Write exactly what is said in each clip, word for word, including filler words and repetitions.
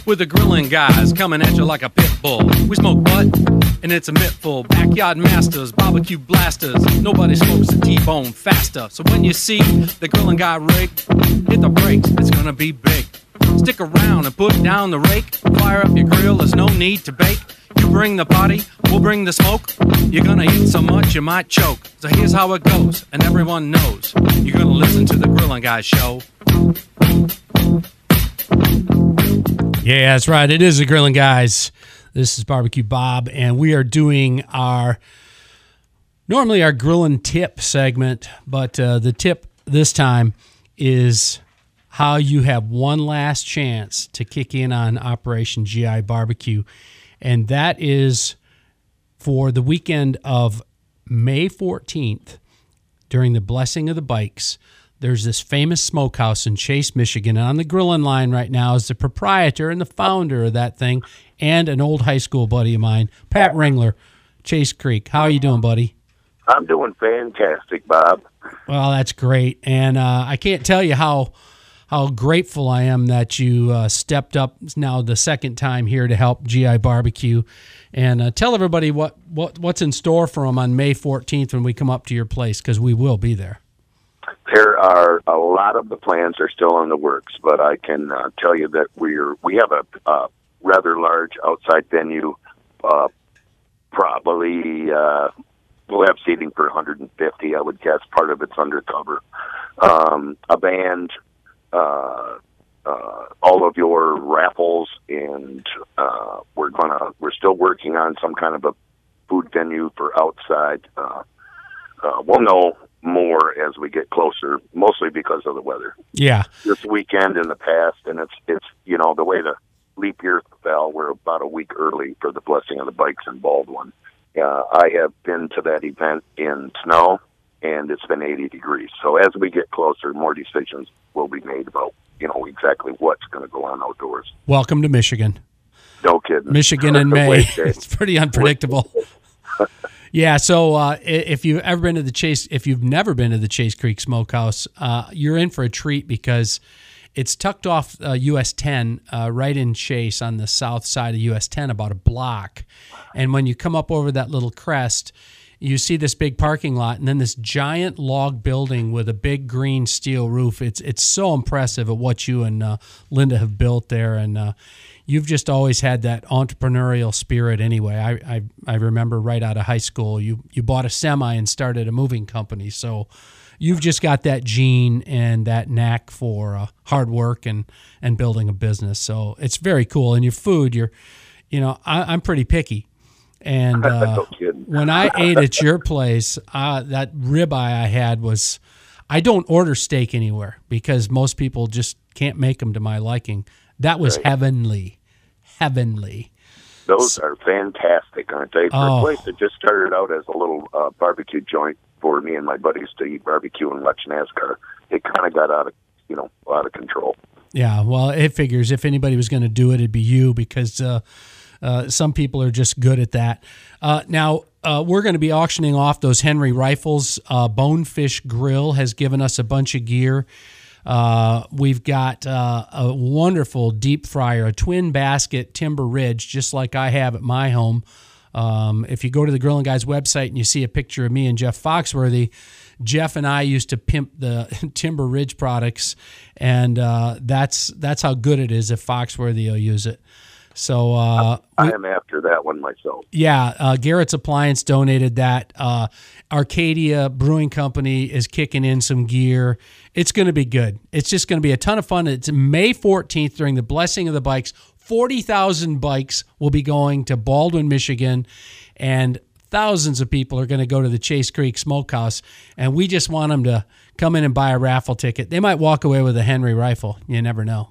with the grilling guys coming at you like a pit bull. We smoke butt, and it's a mittful. Backyard masters, barbecue blasters. Nobody smokes a T-bone faster. So when you see the grilling guy rig, hit the brakes, it's gonna be big. Stick around and put down the rake. Fire up your grill, there's no need to bake. You bring the party, we'll bring the smoke. You're gonna eat so much you might choke. So here's how it goes, and everyone knows. You're gonna listen to the Grilling Guy Show. Yeah, that's right. It is the Grilling Guys. This is Barbecue Bob, and we are doing our, normally our grilling tip segment, but uh, the tip this time is how you have one last chance to kick in on Operation G I Barbecue. And that is for the weekend of May fourteenth during the Blessing of the Bikes. There's this famous smokehouse in Chase, Michigan. And on the grilling line right now is the proprietor and the founder of that thing and an old high school buddy of mine, Pat Ringler, Chase Creek. How are you doing, buddy? I'm doing fantastic, Bob. Well, that's great. And uh, I can't tell you how how grateful I am that you uh, stepped up now the second time here to help G I Barbecue. And uh, tell everybody what, what what's in store for them on May fourteenth when we come up to your place, because we will be there. There are a lot of the plans are still in the works, but I can uh, tell you that we're we have a uh, rather large outside venue. Uh, probably uh, we'll have seating for one hundred fifty, I would guess. Part of it's undercover. Um, a band, uh, uh, all of your raffles, and uh, we're gonna we're still working on some kind of a food venue for outside. Uh, uh, we'll know more as we get closer, mostly because of the weather. Yeah. This weekend in the past, and it's, it's you know, the way the leap year fell, we're about a week early for the Blessing of the Bikes in Baldwin. Uh, I have been to that event in snow, and it's been eighty degrees. So as we get closer, more decisions will be made about, you know, exactly what's going to go on outdoors. Welcome to Michigan. No kidding. Michigan in May. It's pretty unpredictable. Yeah, so uh, if you've ever been to the Chase, if you've never been to the Chase Creek Smokehouse, uh, you're in for a treat because it's tucked off uh, U S ten, uh, right in Chase on the south side of U S ten, about a block. And when you come up over that little crest, you see this big parking lot and then this giant log building with a big green steel roof. It's it's so impressive at what you and uh, Linda have built there, and uh, you've just always had that entrepreneurial spirit anyway. I, I I remember right out of high school, you, you bought a semi and started a moving company. So you've just got that gene and that knack for uh, hard work and, and building a business. So it's very cool. And your food, you're, you know, I, I'm pretty picky. And uh, when I ate at your place, uh, that ribeye I had was, I don't order steak anywhere because most people just can't make them to my liking. That was right. heavenly, heavenly. Those are fantastic, aren't they? For oh. a place that just started out as a little uh, barbecue joint for me and my buddies to eat barbecue and watch NASCAR, it kind of got out of, you know, out of control. Yeah, well, it figures if anybody was going to do it, it'd be you because uh, uh, some people are just good at that. Uh, now, uh, we're going to be auctioning off those Henry rifles. Uh, Bonefish Grill has given us a bunch of gear. Uh, we've got uh, a wonderful deep fryer, a twin basket Timber Ridge, just like I have at my home. Um, if you go to the Grilling Guys website and you see a picture of me and Jeff Foxworthy, Jeff and I used to pimp the Timber Ridge products, and uh, that's that's how good it is if Foxworthy will use it. So uh, I am after that one myself. Yeah, uh, Garrett's Appliance donated that. Uh, Arcadia Brewing Company is kicking in some gear. It's going to be good. It's just going to be a ton of fun. It's May fourteenth during the Blessing of the Bikes. forty thousand bikes will be going to Baldwin, Michigan, and thousands of people are going to go to the Chase Creek Smokehouse, and we just want them to come in and buy a raffle ticket. They might walk away with a Henry rifle. You never know.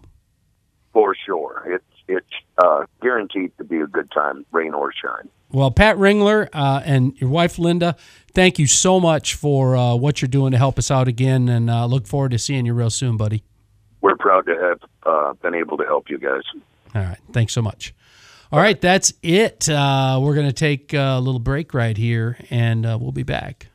For sure. It's it's uh, guaranteed to be a good time, rain or shine. Well, Pat Ringler uh, and your wife, Linda, thank you so much for uh, what you're doing to help us out again, and uh, look forward to seeing you real soon, buddy. We're proud to have uh, been able to help you guys. All right. Thanks so much. All right. That's it. Uh, we're going to take a little break right here, and uh, we'll be back.